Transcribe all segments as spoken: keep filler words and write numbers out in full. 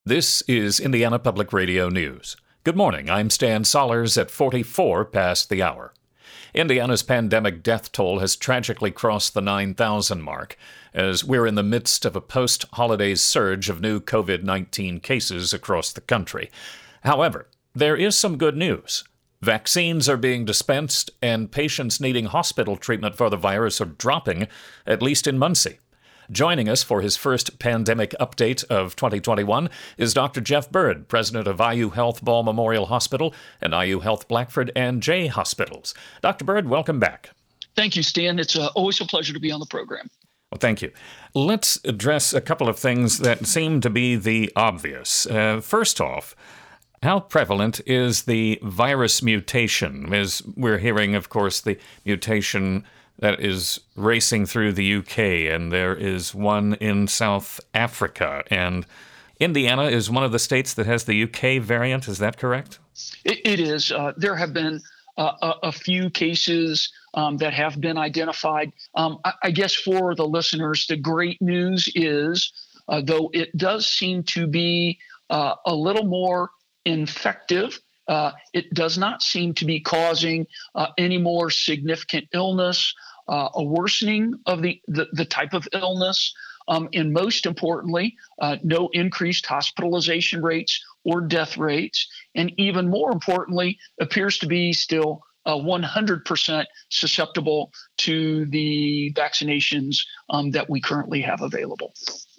This is Indiana Public Radio News. Good morning, I'm Stan Sollers at forty-four past the hour. Indiana's pandemic death toll has tragically crossed the nine thousand mark as we're in the midst of a post-holidays surge of new covid nineteen cases across the country. However, there is some good news. Vaccines are being dispensed and patients needing hospital treatment for the virus are dropping, at least in Muncie. Joining us for his first pandemic update of twenty twenty-one is Doctor Jeff Bird, president of I U Health Ball Memorial Hospital and I U Health Blackford and Jay Hospitals. Doctor Bird, welcome back. Thank you, Stan. It's uh, always a pleasure to be on the program. Well, thank you. Let's address a couple of things that seem to be the obvious. Uh, first off, how prevalent is the virus mutation? As we're hearing, of course, the mutation that is racing through the U K, and there is one in South Africa. And Indiana is one of the states that has the U K variant. Is that correct? It, it is. Uh, there have been uh, a, a few cases um, that have been identified. Um, I, I guess for the listeners, the great news is, uh, though it does seem to be uh, a little more infective, uh, it does not seem to be causing uh, any more significant illness, uh, a worsening of the, the, the type of illness, um, and most importantly, uh, no increased hospitalization rates or death rates, and even more importantly, appears to be still uh, one hundred percent susceptible to the vaccinations um, that we currently have available.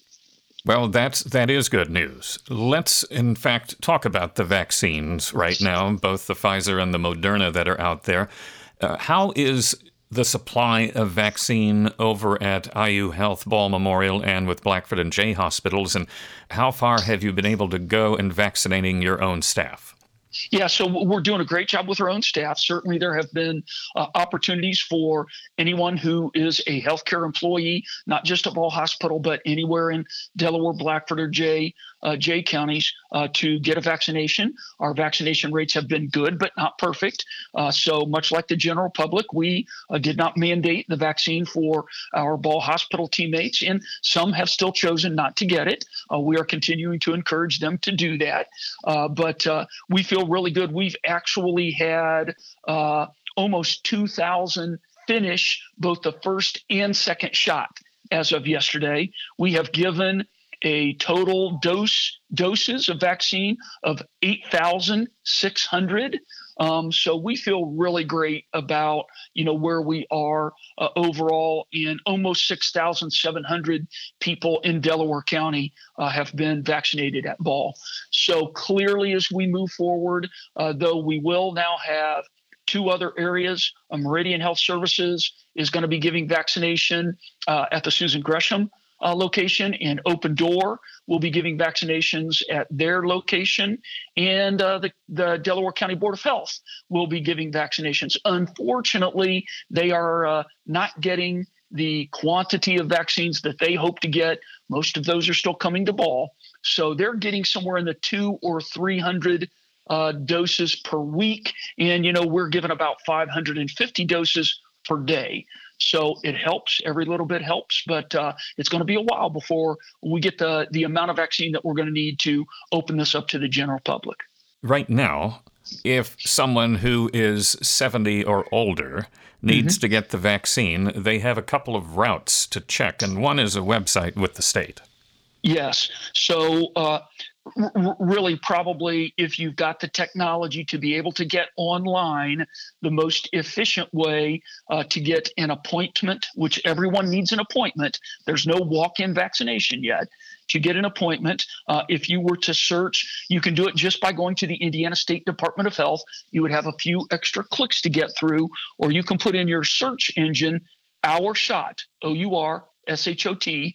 Well, that's, that is good news. Let's, in fact, talk about the vaccines right now, both the Pfizer and the Moderna that are out there. Uh, how is the supply of vaccine over at I U Health Ball Memorial and with Blackford and Jay Hospitals, and how far have you been able to go in vaccinating your own staff? Yeah, so we're doing a great job with our own staff. Certainly there have been uh, opportunities for anyone who is a healthcare employee, not just at Ball Hospital, but anywhere in Delaware, Blackford, or Jay, uh, Jay counties uh, to get a vaccination. Our vaccination rates have been good, but not perfect. Uh, so much like the general public, we uh, did not mandate the vaccine for our Ball Hospital teammates, and some have still chosen not to get it. Uh, we are continuing to encourage them to do that. Uh, but uh, we feel really good. We've actually had uh, almost two thousand finish both the first and second shot as of yesterday. We have given a total dose doses of vaccine of eight thousand six hundred. Um, so we feel really great about, you know, where we are uh, overall, and almost six thousand seven hundred people in Delaware County uh, have been vaccinated at Ball. So clearly as we move forward, uh, though we will now have two other areas, uh, Meridian Health Services is going to be giving vaccination uh, at the Susan Gresham Uh, location, and Open Door will be giving vaccinations at their location, and uh, the, the Delaware County Board of Health will be giving vaccinations. Unfortunately, they are uh, not getting the quantity of vaccines that they hope to get. Most of those are still coming to Ball, so they're getting somewhere in the two or three hundred uh, doses per week, and you know we're giving about five hundred fifty doses per day. So it helps. Every little bit helps, but uh, it's going to be a while before we get the, the amount of vaccine that we're going to need to open this up to the general public. Right now, if someone who is seventy or older needs mm-hmm. to get the vaccine, they have a couple of routes to check, and one is a website with the state. Yes. So uh, r- really probably if you've got the technology to be able to get online, the most efficient way uh, to get an appointment, which everyone needs an appointment. There's no walk-in vaccination yet. To get an appointment, uh, if you were to search, you can do it just by going to the Indiana State Department of Health. You would have a few extra clicks to get through, or you can put in your search engine, Our Shot, O U R S H O T,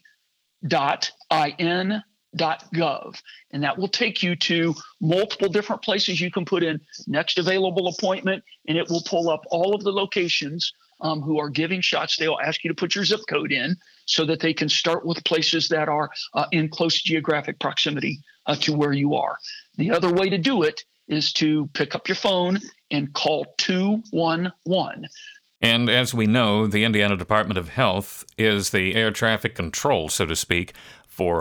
dot in dot gov, and that will take you to multiple different places you can put in next available appointment, and it will pull up all of the locations um, who are giving shots. They'll ask you to put your zip code in so that they can start with places that are uh, in close geographic proximity uh, to where you are. The other way to do it is to pick up your phone and call two one one. And as we know, the Indiana Department of Health is the air traffic control, so to speak, for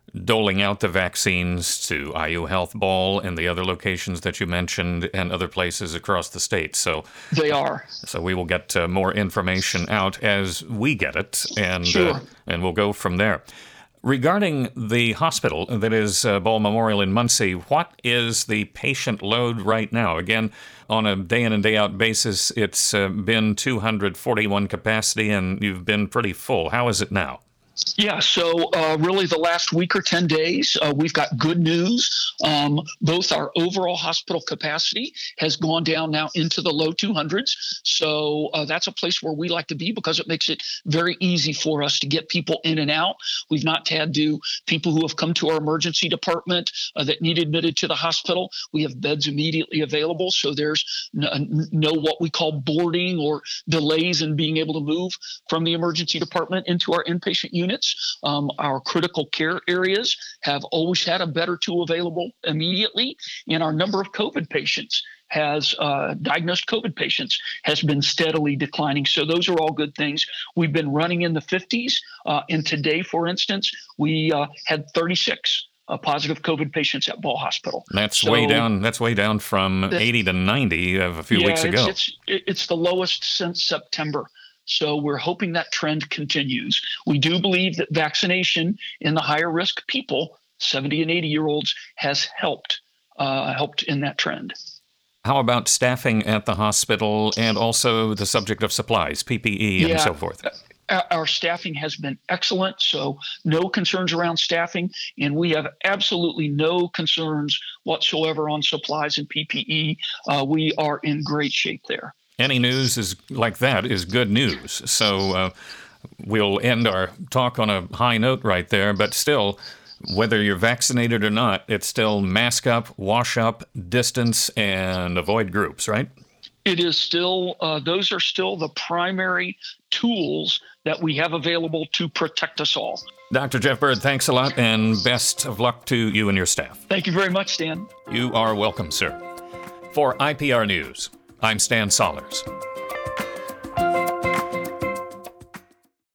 doling out the vaccines to I U Health Ball and the other locations that you mentioned and other places across the state. So they are. So we will get uh, more information out as we get it, and sure. uh, and we'll go from there. Regarding the hospital that is uh, Ball Memorial in Muncie, what is the patient load right now? Again, on a day in and day out basis, it's uh, been two hundred forty-one capacity, and you've been pretty full. How is it now? Yeah, so uh, really the last week or ten days, uh, we've got good news. Um, both our overall hospital capacity has gone down now into the low two hundreds. So uh, that's a place where we like to be because it makes it very easy for us to get people in and out. We've not had to, people who have come to our emergency department uh, that need admitted to the hospital, we have beds immediately available. So there's no, no what we call boarding or delays in being able to move from the emergency department into our inpatient unit. Um, our critical care areas have always had a bed or two available immediately, and our number of COVID patients has uh, diagnosed COVID patients has been steadily declining. So those are all good things. We've been running in the fifties, uh, and today, for instance, we uh, had thirty-six uh, positive COVID patients at Ball Hospital. That's so, way down. That's way down from eighty to ninety of a few yeah, weeks ago. It's, it's it's the lowest since September. So we're hoping that trend continues. We do believe that vaccination in the higher risk people, seventy and eighty year olds, has helped uh, helped in that trend. How about staffing at the hospital and also the subject of supplies, P P E and yeah, so forth? Our staffing has been excellent, so no concerns around staffing, and we have absolutely no concerns whatsoever on supplies and P P E. Uh, we are in great shape there. Any news is like that is good news. So uh, we'll end our talk on a high note right there. But still, whether you're vaccinated or not, it's still mask up, wash up, distance, and avoid groups, right? It is still, uh, those are still the primary tools that we have available to protect us all. Doctor Jeff Bird, thanks a lot, and best of luck to you and your staff. Thank you very much, Stan. You are welcome, sir. For I P R News, I'm Stan Sollers.